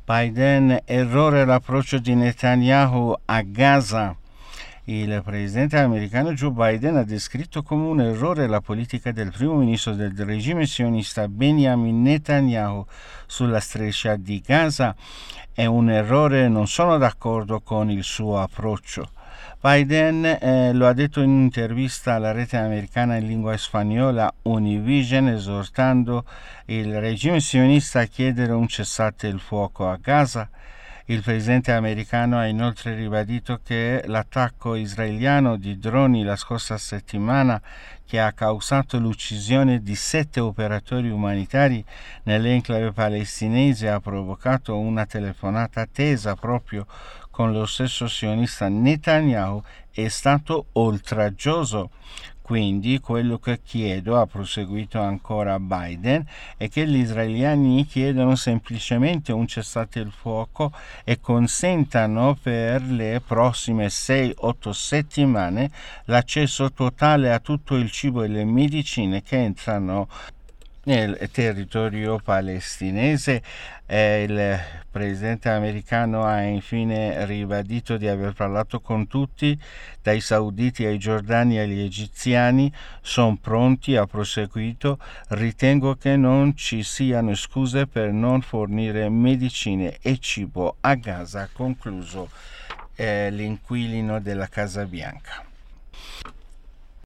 Biden, errore l'approccio di Netanyahu a Gaza. Il presidente americano Joe Biden ha descritto come un errore la politica del primo ministro del regime sionista Benjamin Netanyahu sulla striscia di Gaza. È un errore, non sono d'accordo con il suo approccio. Biden lo ha detto in un'intervista alla rete americana in lingua spagnola Univision, esortando il regime sionista a chiedere un cessate il fuoco a Gaza. Il presidente americano ha inoltre ribadito che l'attacco israeliano di droni la scorsa settimana, che ha causato l'uccisione di 7 operatori umanitari nell'enclave palestinese, ha provocato una telefonata tesa proprio con lo stesso sionista Netanyahu, è stato oltraggioso. Quindi quello che chiedo, ha proseguito ancora Biden, è che gli israeliani chiedono semplicemente un cessate il fuoco e consentano per le prossime 6-8 settimane l'accesso totale a tutto il cibo e le medicine che entrano nel territorio palestinese. Il presidente americano ha infine ribadito di aver parlato con tutti, dai sauditi ai giordani agli egiziani. Sono pronti, ha proseguito. Ritengo che non ci siano scuse per non fornire medicine e cibo a Gaza, concluso l'inquilino della Casa Bianca.